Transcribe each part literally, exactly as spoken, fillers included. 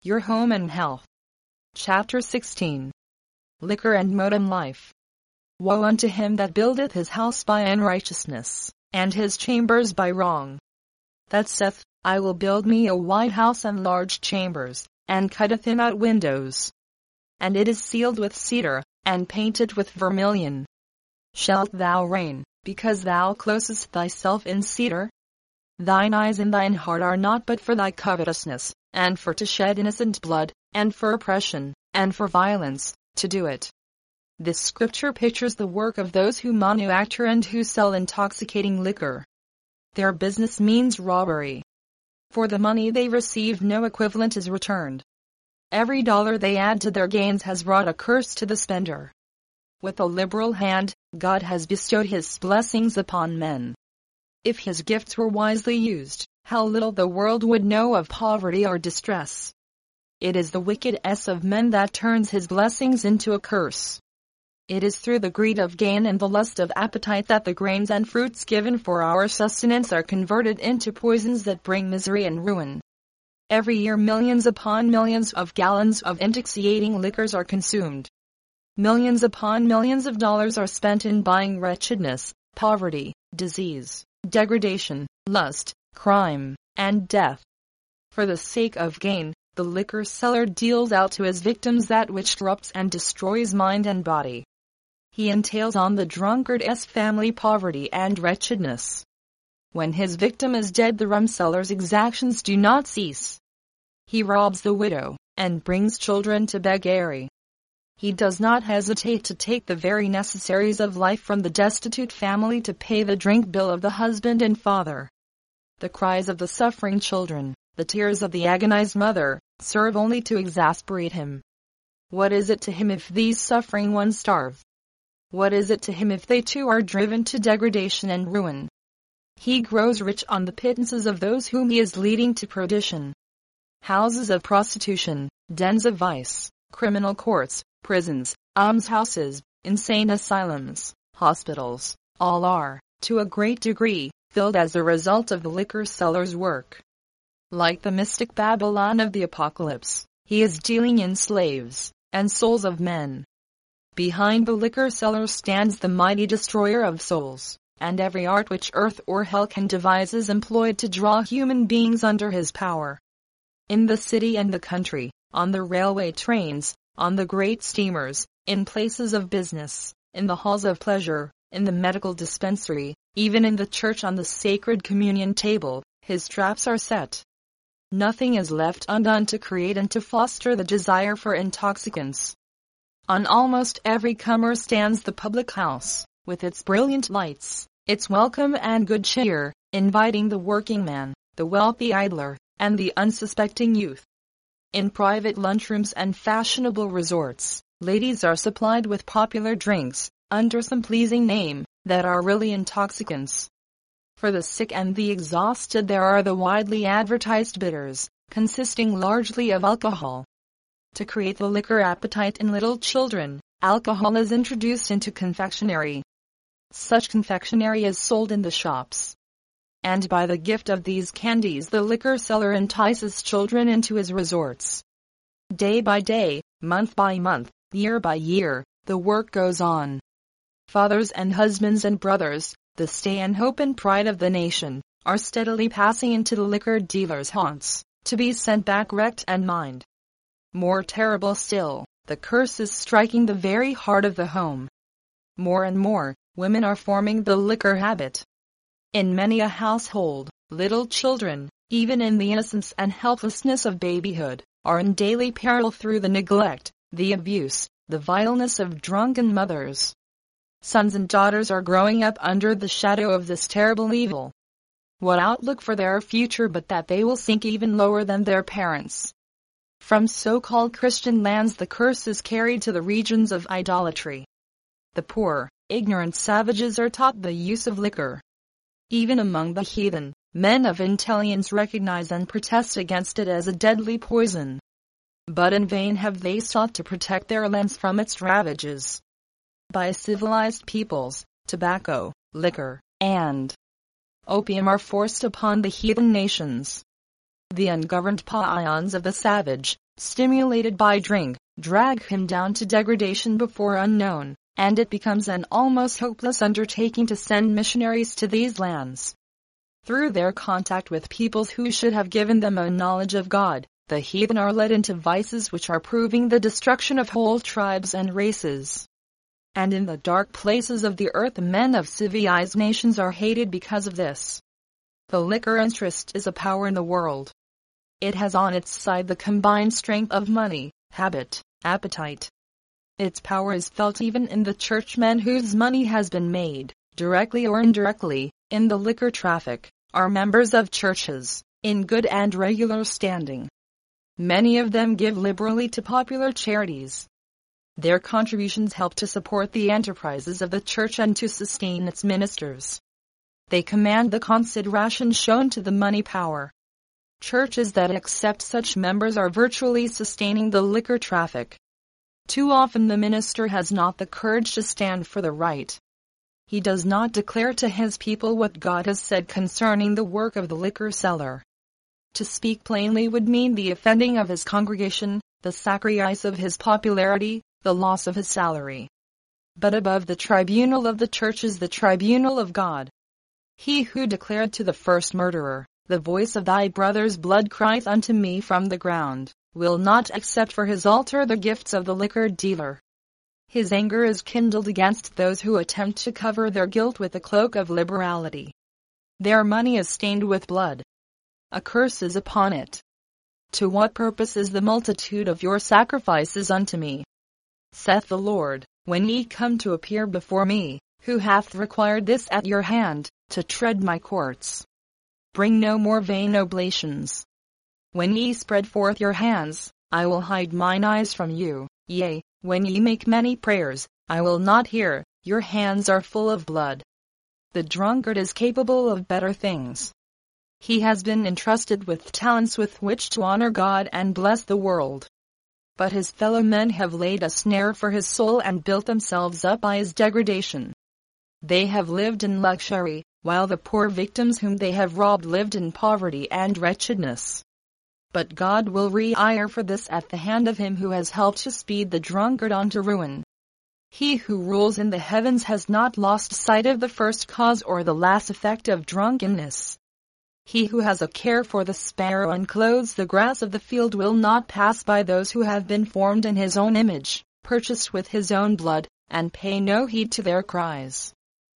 Your home and health. Chapter sixteen. Liquor and modern life. Woe unto him that buildeth his house by unrighteousness, and his chambers by wrong. That saith, I will build me a wide house and large chambers, and cutteth him out windows. And it is sealed with cedar, and painted with vermilion. Shalt thou reign, because thou closest thyself in cedar? Thine eyes and thine heart are not but for thy covetousness, and for to shed innocent blood, and for oppression, and for violence, to do it. This scripture pictures the work of those who manufacture and who sell intoxicating liquor. Their business means robbery. For the money they receive no equivalent is returned. Every dollar they add to their gains has brought a curse to the spender. With a liberal hand, God has bestowed his blessings upon men. If his gifts were wisely used, how little the world would know of poverty or distress. It is the wickedness of men that turns his blessings into a curse. It is through the greed of gain and the lust of appetite that the grains and fruits given for our sustenance are converted into poisons that bring misery and ruin. Every year millions upon millions of gallons of intoxicating liquors are consumed. Millions upon millions of dollars are spent in buying wretchedness, poverty, disease, degradation, lust, crime, and death. For the sake of gain, the liquor seller deals out to his victims that which corrupts and destroys mind and body. He entails on the drunkard's family poverty and wretchedness. When his victim is dead, the rumseller's exactions do not cease. He robs the widow, and brings children to beggary. He does not hesitate to take the very necessaries of life from the destitute family to pay the drink bill of the husband and father. The cries of the suffering children, the tears of the agonized mother, serve only to exasperate him. What is it to him if these suffering ones starve? What is it to him if they too are driven to degradation and ruin? He grows rich on the pittances of those whom he is leading to perdition. Houses of prostitution, dens of vice, criminal courts, prisons, almshouses, insane asylums, hospitals, all are, to a great degree, filled as a result of the liquor seller's work. Like the mystic Babylon of the Apocalypse, he is dealing in slaves and souls of men. Behind the liquor seller stands the mighty destroyer of souls, and every art which earth or hell can devise is employed to draw human beings under his power. In the city and the country, on the railway trains, on the great steamers, in places of business, in the halls of pleasure, in the medical dispensary, even in the church on the sacred communion table, his traps are set. Nothing is left undone to create and to foster the desire for intoxicants. On almost every comer stands the public house, with its brilliant lights, its welcome and good cheer, inviting the working man, the wealthy idler, and the unsuspecting youth. In private lunchrooms and fashionable resorts, ladies are supplied with popular drinks, under some pleasing name, that are really intoxicants. For the sick and the exhausted there are the widely advertised bitters, consisting largely of alcohol. To create the liquor appetite in little children, alcohol is introduced into confectionery. Such confectionery is sold in the shops. And by the gift of these candies the liquor seller entices children into his resorts. Day by day, month by month, year by year, the work goes on. Fathers and husbands and brothers, the stay and hope and pride of the nation, are steadily passing into the liquor dealers' haunts, to be sent back wrecked and mined. More terrible still, the curse is striking the very heart of the home. More and more, women are forming the liquor habit. In many a household, little children, even in the innocence and helplessness of babyhood, are in daily peril through the neglect, the abuse, the vileness of drunken mothers. Sons and daughters are growing up under the shadow of this terrible evil. What outlook for their future but that they will sink even lower than their parents? From so-called Christian lands the curse is carried to the regions of idolatry. The poor, ignorant savages are taught the use of liquor. Even among the heathen, men of intelligence recognize and protest against it as a deadly poison. But in vain have they sought to protect their lands from its ravages. By civilized peoples, tobacco, liquor, and opium are forced upon the heathen nations. The ungoverned paeans of the savage, stimulated by drink, drag him down to degradation before unknown, and it becomes an almost hopeless undertaking to send missionaries to these lands. Through their contact with peoples who should have given them a knowledge of God, the heathen are led into vices which are proving the destruction of whole tribes and races. And in the dark places of the earth the men of civilized nations are hated because of this. The liquor interest is a power in the world. It has on its side the combined strength of money, habit, appetite. Its power is felt even in the churchmen whose money has been made, directly or indirectly, in the liquor traffic, are members of churches, in good and regular standing. Many of them give liberally to popular charities. Their contributions help to support the enterprises of the church and to sustain its ministers. They command the consideration shown to the money power. Churches that accept such members are virtually sustaining the liquor traffic. Too often the minister has not the courage to stand for the right. He does not declare to his people what God has said concerning the work of the liquor seller. To speak plainly would mean the offending of his congregation, the sacrifice of his popularity, the loss of his salary. But above the tribunal of the church is the tribunal of God. He who declared to the first murderer, "The voice of thy brother's blood crieth unto me from the ground," will not accept for his altar the gifts of the liquor dealer. His anger is kindled against those who attempt to cover their guilt with a cloak of liberality. Their money is stained with blood. A curse is upon it. To what purpose is the multitude of your sacrifices unto me? Saith the Lord, when ye come to appear before me, who hath required this at your hand, to tread my courts? Bring no more vain oblations. When ye spread forth your hands, I will hide mine eyes from you, yea, when ye make many prayers, I will not hear, your hands are full of blood. The drunkard is capable of better things. He has been entrusted with talents with which to honor God and bless the world. But his fellow men have laid a snare for his soul and built themselves up by his degradation. They have lived in luxury, while the poor victims whom they have robbed lived in poverty and wretchedness. But God will re-ire for this at the hand of him who has helped to speed the drunkard on to ruin. He who rules in the heavens has not lost sight of the first cause or the last effect of drunkenness. He who has a care for the sparrow and clothes the grass of the field will not pass by those who have been formed in his own image, purchased with his own blood, and pay no heed to their cries.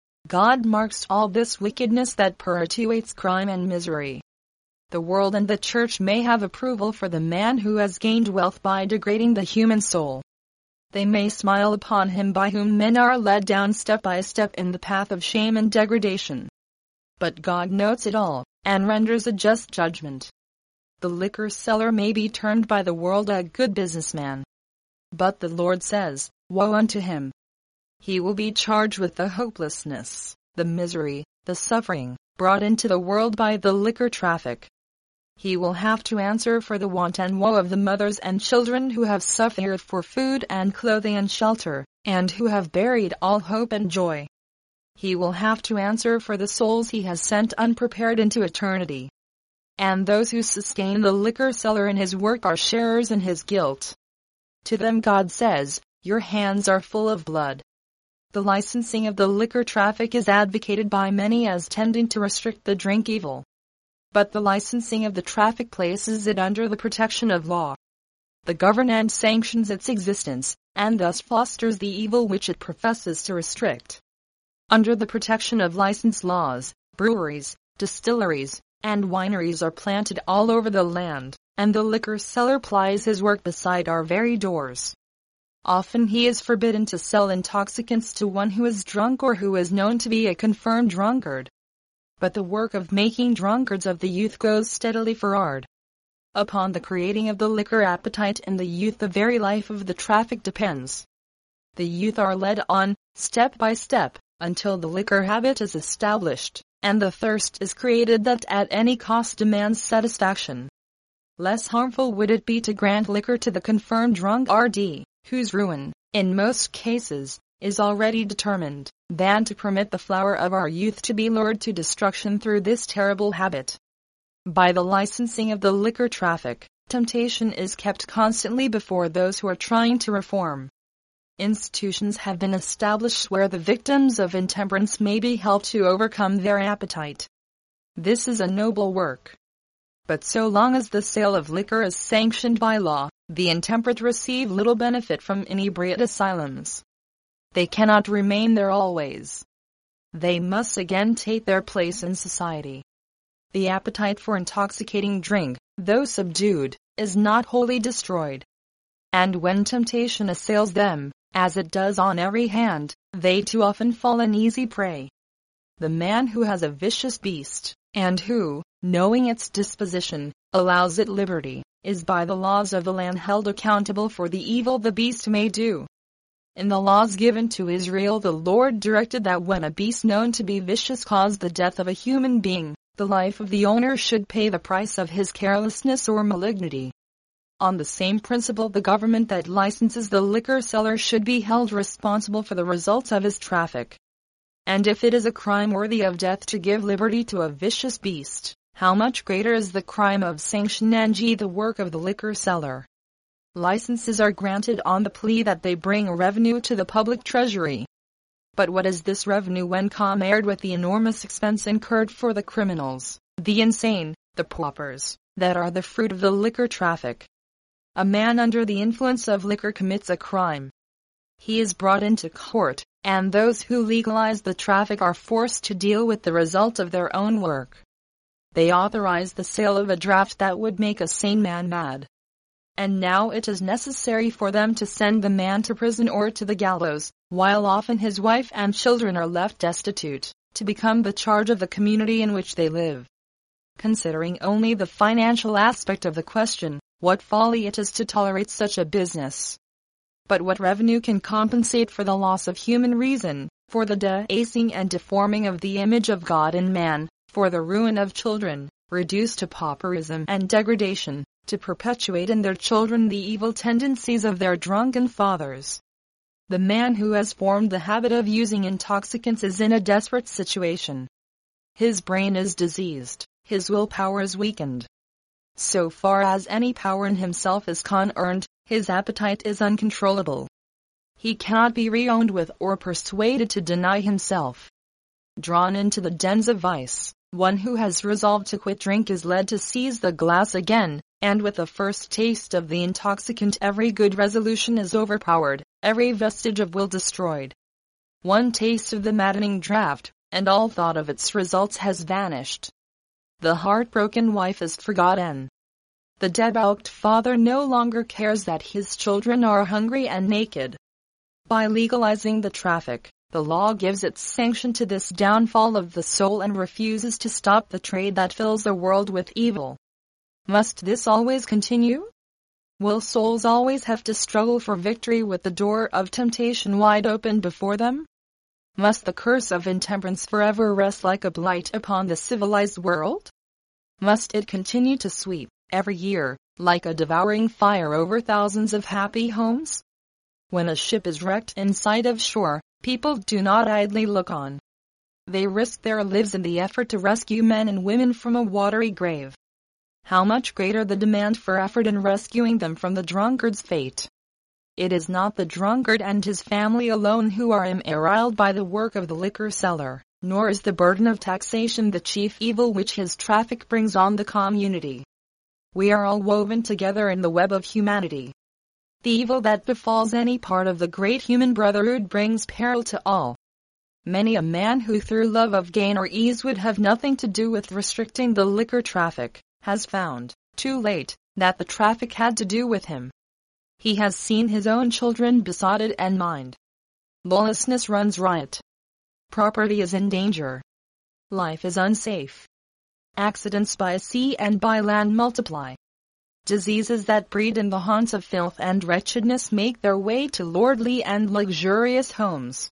God marks all this wickedness that perpetuates crime and misery. The world and the church may have approval for the man who has gained wealth by degrading the human soul. They may smile upon him by whom men are led down step by step in the path of shame and degradation. But God notes it all, and renders a just judgment. The liquor seller may be termed by the world a good businessman. But the Lord says, woe unto him. He will be charged with the hopelessness, the misery, the suffering, brought into the world by the liquor traffic. He will have to answer for the want and woe of the mothers and children who have suffered for food and clothing and shelter, and who have buried all hope and joy. He will have to answer for the souls he has sent unprepared into eternity. And those who sustain the liquor seller in his work are sharers in his guilt. To them God says, your hands are full of blood. The licensing of the liquor traffic is advocated by many as tending to restrict the drink evil. But the licensing of the traffic places it under the protection of law. The government sanctions its existence, and thus fosters the evil which it professes to restrict. Under the protection of license laws, breweries, distilleries, and wineries are planted all over the land, and the liquor seller plies his work beside our very doors. Often he is forbidden to sell intoxicants to one who is drunk or who is known to be a confirmed drunkard. But the work of making drunkards of the youth goes steadily forward. Upon the creating of the liquor appetite in the youth the very life of the traffic depends. The youth are led on, step by step, until the liquor habit is established, and the thirst is created that at any cost demands satisfaction. Less harmful would it be to grant liquor to the confirmed drunkard, whose ruin, in most cases, is already determined, than to permit the flower of our youth to be lured to destruction through this terrible habit. By the licensing of the liquor traffic, Temptation is kept constantly before those who are trying to reform. Institutions have been established where the victims of intemperance may be helped to overcome their appetite. This is a noble work. But so long as the sale of liquor is sanctioned by law, the intemperate receive little benefit from inebriate asylums. They cannot remain there always. They must again take their place in society. The appetite for intoxicating drink, though subdued, is not wholly destroyed. And when temptation assails them, as it does on every hand, they too often fall an easy prey. The man who has a vicious beast, and who, knowing its disposition, allows it liberty, is by the laws of the land held accountable for the evil the beast may do. In the laws given to Israel, the Lord directed that when a beast known to be vicious caused the death of a human being, the life of the owner should pay the price of his carelessness or malignity. On the same principle, the government that licenses the liquor seller should be held responsible for the results of his traffic. And if it is a crime worthy of death to give liberty to a vicious beast, how much greater is the crime of sanctioning the work of the liquor seller. Licenses are granted on the plea that they bring revenue to the public treasury. But what is this revenue when compared with the enormous expense incurred for the criminals, the insane, the paupers, that are the fruit of the liquor traffic? A man under the influence of liquor commits a crime. He is brought into court, and those who legalize the traffic are forced to deal with the result of their own work. They authorize the sale of a draft that would make a sane man mad. And now it is necessary for them to send the man to prison or to the gallows, while often his wife and children are left destitute, to become the charge of the community in which they live. Considering only the financial aspect of the question, what folly it is to tolerate such a business. But what revenue can compensate for the loss of human reason, for the debasing and deforming of the image of God in man, for the ruin of children, reduced to pauperism and degradation, to perpetuate in their children the evil tendencies of their drunken fathers? The man who has formed the habit of using intoxicants is in a desperate situation. His brain is diseased, his willpower is weakened. So far as any power in himself is con-earned, his appetite is uncontrollable. He cannot be reasoned with or persuaded to deny himself. Drawn into the dens of vice, one who has resolved to quit drink is led to seize the glass again, and with the first taste of the intoxicant every good resolution is overpowered, every vestige of will destroyed. One taste of the maddening draught, and all thought of its results has vanished. The heartbroken wife is forgotten. The debauched father no longer cares that his children are hungry and naked. By legalizing the traffic, the law gives its sanction to this downfall of the soul and refuses to stop the trade that fills the world with evil. Must this always continue? Will souls always have to struggle for victory with the door of temptation wide open before them? Must the curse of intemperance forever rest like a blight upon the civilized world? Must it continue to sweep, every year, like a devouring fire over thousands of happy homes? When a ship is wrecked in sight of shore, people do not idly look on. They risk their lives in the effort to rescue men and women from a watery grave. How much greater the demand for effort in rescuing them from the drunkard's fate. It is not the drunkard and his family alone who are imperiled by the work of the liquor seller, nor is the burden of taxation the chief evil which his traffic brings on the community. We are all woven together in the web of humanity. The evil that befalls any part of the great human brotherhood brings peril to all. Many a man who through love of gain or ease would have nothing to do with restricting the liquor traffic, has found, too late, that the traffic had to do with him. He has seen his own children besotted and mined. Lawlessness runs riot. Property is in danger. Life is unsafe. Accidents by sea and by land multiply. Diseases that breed in the haunts of filth and wretchedness make their way to lordly and luxurious homes.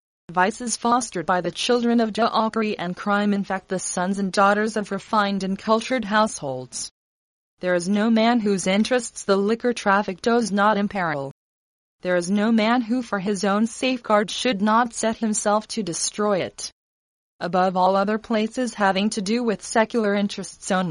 Vices fostered by the children of debauchery and crime infect the sons and daughters of refined and cultured households. There is no man whose interests the liquor traffic does not imperil. There is no man who for his own safeguard should not set himself to destroy it. Above all other places having to do with secular interests only,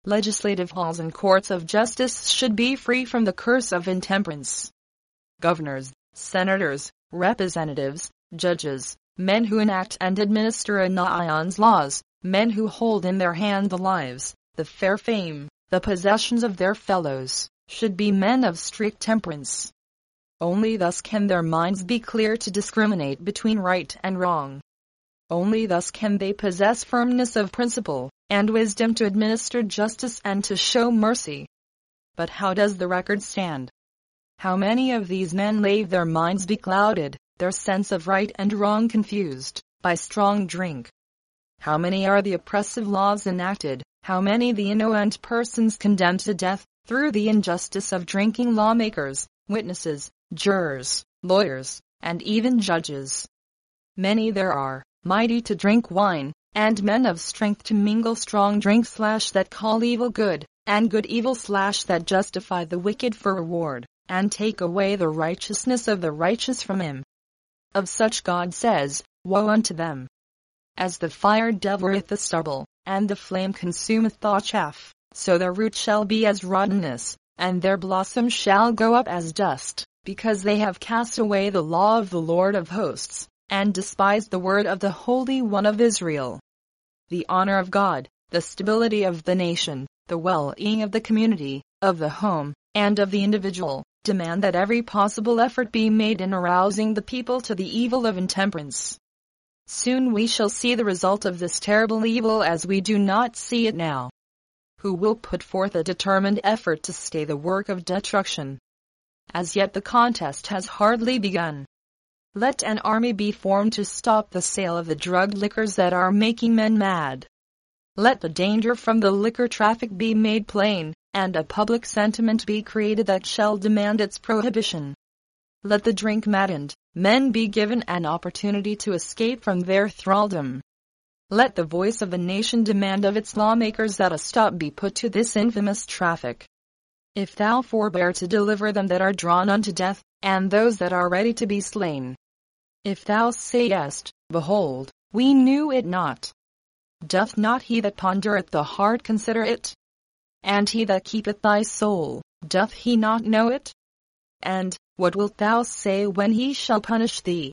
Legislative halls and courts of justice should be free from the curse of intemperance. Governors, senators, representatives, judges, men who enact and administer a nation's laws, men who hold in their hand the lives, the fair fame, the possessions of their fellows, should be men of strict temperance. Only thus can their minds be clear to discriminate between right and wrong. Only thus can they possess firmness of principle, and wisdom to administer justice and to show mercy. But how does the record stand? How many of these men leave their minds beclouded, their sense of right and wrong confused, by strong drink? How many are the oppressive laws enacted, how many the innocent persons condemned to death, through the injustice of drinking lawmakers, witnesses, jurors, lawyers, and even judges? Many there are, mighty to drink wine, and men of strength to mingle strong drink slash that call evil good, and good evil slash that justify the wicked for reward, and take away the righteousness of the righteous from him. Of such God says, Woe unto them! As the fire devoureth the stubble, and the flame consumeth the chaff, so their root shall be as rottenness, and their blossom shall go up as dust, because they have cast away the law of the Lord of hosts, and despised the word of the Holy One of Israel. The honor of God, the stability of the nation, the well-being of the community, of the home, and of the individual, demand that every possible effort be made in arousing the people to the evil of intemperance. Soon we shall see the result of this terrible evil as we do not see it now. Who will put forth a determined effort to stay the work of destruction? As yet the contest has hardly begun. Let an army be formed to stop the sale of the drugged liquors that are making men mad. Let the danger from the liquor traffic be made plain, and a public sentiment be created that shall demand its prohibition. Let the drink-maddened men be given an opportunity to escape from their thraldom. Let the voice of the nation demand of its lawmakers that a stop be put to this infamous traffic. If thou forbear to deliver them that are drawn unto death, and those that are ready to be slain. If thou sayest, Behold, we knew it not. Doth not he that pondereth the heart consider it? And he that keepeth thy soul, doth he not know it? And, what wilt thou say when he shall punish thee?